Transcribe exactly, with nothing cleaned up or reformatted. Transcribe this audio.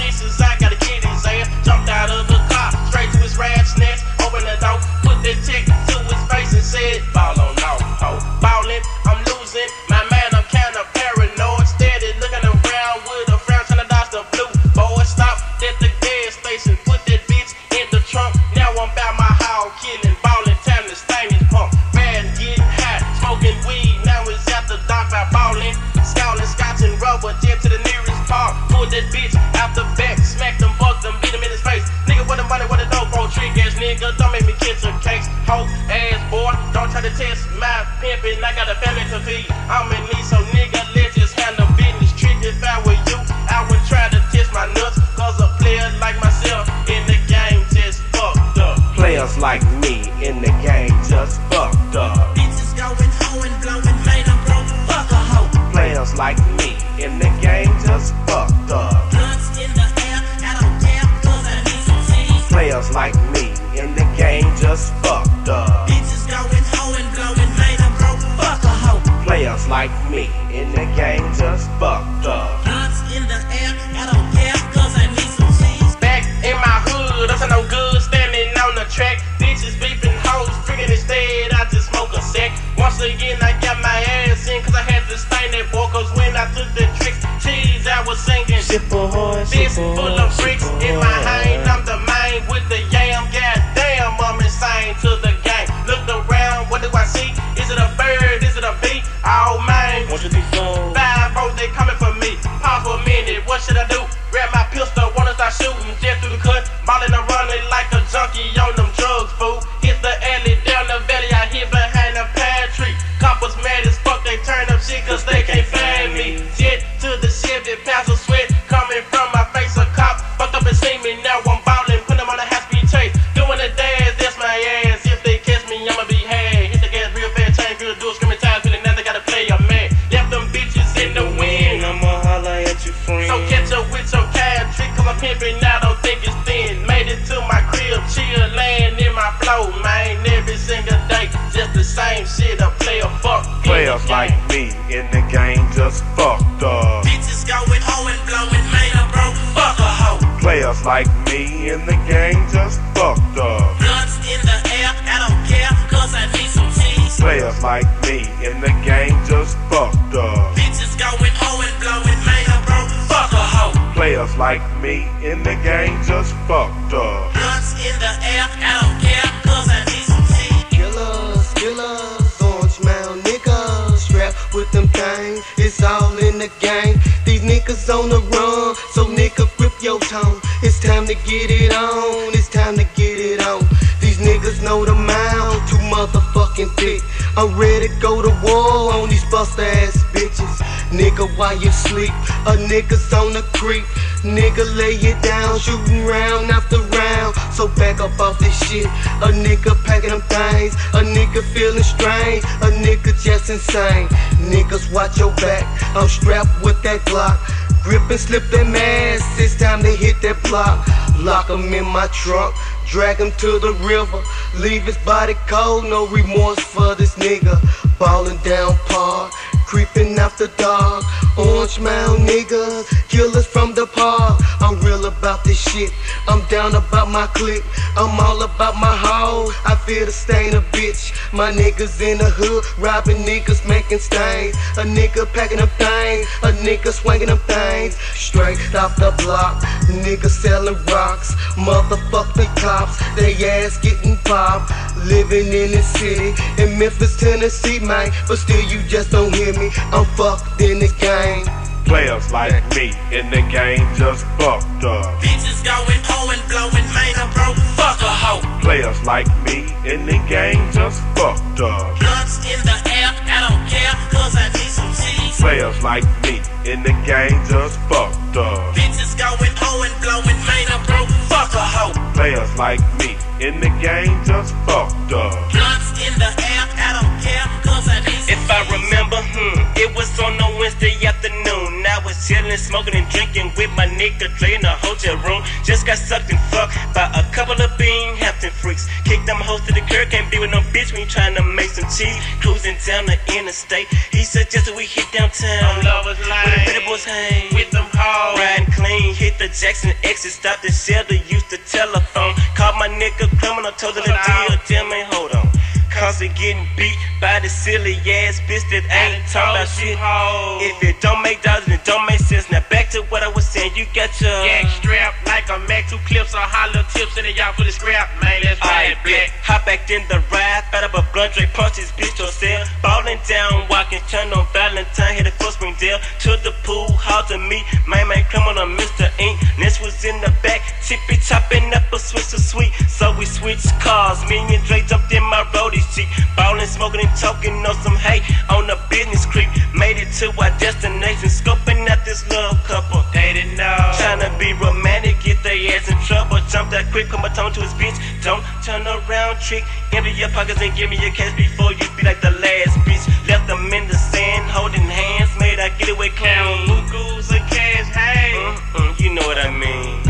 sixes, I gotta get his ass. Jumped out of the car, straight to his rat's nest. Opened the door, put that check to his face and said, ball on off, ho. Ballin', I'm losing. My man, I'm kinda paranoid. Steady looking around with a frown, trying to dodge the blue. Boy, stopped at the gas station, put that bitch in the trunk. Now I'm about my hog, killing, ballin', time to stain his pump. Bad, getting hot, smoking weed. Now it's out the dock by ballin'. Scowling, scotch and rubber, jet to the nearest park. Pulled that bitch out the back, smacked them, bucked them, beat him in his face. Nigga, what the money, what the dope, bro, trick ass nigga. Don't make me kiss a case, hoe ass boy. Don't try to test my pimpin', I got a family to feed. I'm in need, so nigga, let's just handle business. Trick, if I were you, I would try to test my nuts. Cause a player like myself in the game just fucked up. Players like me in the game just fucked up. Bitches going hoe and blowing, made a broke fuck a hoe. Players like me in the game just fucked up. Blunts in the air, I don't care, cause I need some cheese. Players like me in the game just fucked up. Bitches going hoe and blowing, made a broke fuck a hoe. Players like me in the game just fucked up. Blunts in the air, I don't care, cause I need some cheese. Back in my hood, I'm no good, standing on the track. Bitches beeping hoes, freaking instead, I just smoke a sack. Once again, I got my ass in, cause I had to stain that boy. Cause when I took the tricks, cheese, I was singing. Ship ahoy, This ship full ahoy, of bricks ship in my ahoy. hand, I'm the main with the yam. Goddamn, I'm insane to the game. Looked around, what do I see? Is it a bird? Is it a bee? Oh man, One, two, three, four. five boats, they coming for me. Pause for a minute, what should I do? Grab my pistol, wanna start shooting. Jet through the cut, ballin' and running like a junkie on them drugs, fool. Hit the alley, down the valley, I hid behind a pine tree. Coppers mad as fuck, they turn up shit cause they can't find me. Jet to the Chevy, pass a sweat, coming from my face, a cop. Fucked up and see me, now I'm ballin', put them on a high-speed chase. Doing the dance, that's my ass. If they catch me, I'ma be had. Hit the gas real fast, chain real dual, screaming tires, feeling now they gotta play a man. Left them bitches in the wind. I'ma holla at your friend. So catch up with your cab trick, cause I'm pimpin', I don't think it's thin. Made it to my crib, chill, layin' in my flow, man. Every single day, just the same shit, a player fuck. Players like me in the game just fucked up. Bitches going hoe and blowing, made a broke fuck a hoe. Players like me in the game just fucked up. Blunts in the air, I don't care, cause I need some cheese. Players like me in the game just fucked up. Bitches going hoe and blowing, made a broke fuck a hoe. Players like me in the game just fucked up. Blunts in the air, I don't care, cause I need some cheese. Killers, killers, orange mound niggas, strapped with them things, it's all in the game. These niggas on the run, so nigga grip your tone. It's time to get it on, it's time to get it on. These niggas know the mound, too motherfucking thick. I'm ready to go to war on these buster ass bitches. Nigga, while you sleep, a nigga's on the creep. Nigga, lay it down, shooting round after round. So back up off this shit. A nigga packing them things, a nigga feeling strange, a nigga just insane. Niggas, watch your back, I'm strapped with that Glock. Grip and slip that mask, it's time to hit that block. Lock him in my trunk, drag him to the river. Leave his body cold, no remorse for this nigga. Ballin' down par, creeping after dark. Orange Mound niggas, killers from the park. I'm real about this shit, I'm down about my clique. I'm all about my hoe, I feel the stain a bitch. My niggas in the hood, robbing niggas, making stains. A nigga packing them things, a nigga swinging them things. Straight off the block, niggas selling rocks. Motherfuck the cops, they ass getting popped. Living in the city, in Memphis, Tennessee, man. But still you just don't hear me, I'm fucked in the game. Players like me in the game just fucked up. Bitches going hoe and blowing, made a broke fuck a hoe. Players like me in the game just fucked up. Blunts in the air, I don't care, cause I need some cheese. Players like me in the game just fucked up. Bitches going hoe and blowing, made a broke fuck a hoe. Players like me in the game just fucked up. Blunts in the air, I don't care, cause I need some If I remember, hmm, it was on a Wednesday afternoon. I was chillin', smoking and drinking with my nigga Dre in the hotel room. Just got sucked and fucked by a couple of bean Hampton freaks. Kicked them hoes to the curb, can't be with no bitch when you tryna make some cheese. Cruising down the interstate, he suggested we hit downtown. On Lover's Lane, where the pretty boys hang, with them hoes, riding clean, hit the the Jackson exit, stopped the shelter, used the telephone. Called my nigga criminal, told him the deal, tell me, hold on. Constantly getting beat by the silly ass bitch that ain't talking about shit. If it don't make dollars, then it don't make sense. Now back to what I was saying, you got your Yak strap like a Mac, two clips or hollow tips, and then y'all put the scrap, man, that's right, black. Hop back in the ride, fat up a blunt, Dre punch this bitch yourself. Ballin' down, walking, turn on Valentine, hit it for Springdale. To the pool, hall to me, my man criminal, Mister Ink. Ness was in the back, tippy chopping up a Swiss of sweet. So we switched cars, me and Dre jumped in my roadie seat. Ballin', smoking and talking on some hate on the business creep. Made it to our destination, scoping out this love couple. They didn't know. Tryna be romantic, get their ass in trouble. Jump that quick, put my tongue to his bitch. Don't turn around, trick. Empty your pockets and give me your cash before you be like the last bitch. Left them in the sand, holding hands, made I get away clean. Count bukus of cash, hey. Mm-mm, you know what I mean.